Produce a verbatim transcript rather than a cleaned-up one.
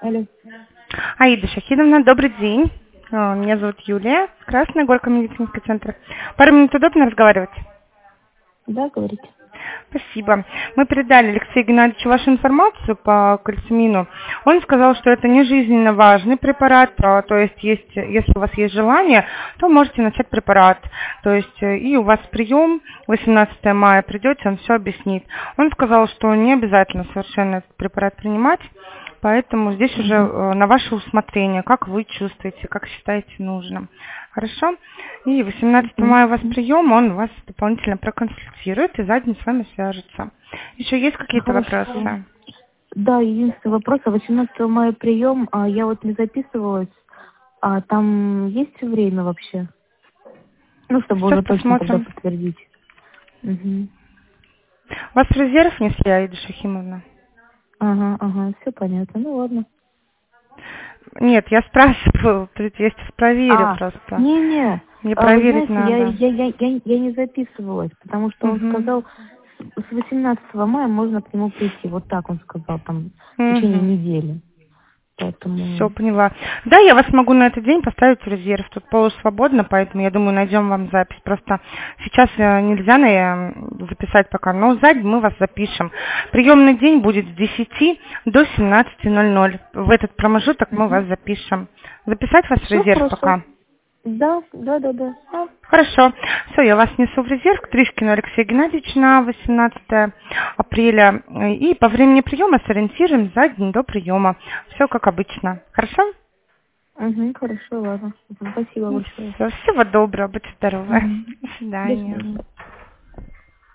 Алло. Аида Шахидовна, добрый день. Э, Меня зовут Юлия, Красная Горка, медицинский центр. Пару минут удобно разговаривать? Да, говорите. Спасибо. Мы передали Алексею Геннадьевичу вашу информацию по кальцимину. Он сказал, что это не жизненно важный препарат, а, то есть, есть, если у вас есть желание, то можете начать препарат. То есть э, и у вас прием восемнадцатого мая придете, он все объяснит. Он сказал, что не обязательно совершенно этот препарат принимать, поэтому здесь уже Угу. э, на ваше усмотрение, как вы чувствуете, как считаете нужным. Хорошо? И восемнадцатого мая у вас прием, он вас дополнительно проконсультирует и за день с вами свяжется. Еще есть какие-то Хорошо. вопросы? Да, единственный вопрос. А восемнадцатого мая прием, а я вот не записывалась. А там есть время вообще? Ну, чтобы Сейчас уже точно тогда посмотрим. подтвердить. Угу. Вас в резерв несли, Аида Шахимовна? Ага, ага, все понятно. Ну ладно. Нет, я спрашиваю, то есть я сейчас проверю А, просто. не-не, Мне а, вы проверить знаете, я, надо. я, я, я, я не записывалась, потому что он Угу. сказал, с с восемнадцатого мая можно к нему прийти. Вот так он сказал, там, в течение Угу. недели. Все, Поэтому... поняла. Да, я вас могу на этот день поставить в резерв. Тут полусвободно, поэтому я думаю, найдем вам запись. Просто сейчас э, нельзя на, записать пока, но сзади мы вас запишем. Приемный день будет с десяти до семнадцати ноль ноль. В этот промежуток мы вас запишем. Записать вас в Все резерв хорошо. пока? Да, да, да, да. Ну, хорошо. Все, я вас несу в резерв к Тришкину Алексею Геннадьевичу на восемнадцатое апреля. И по времени приема сориентируем за день до приема. Все как обычно. Хорошо? Угу, хорошо, ладно. Спасибо большое. Всё, всего доброго, будьте здоровы. Мгм. До До свидания. свидания.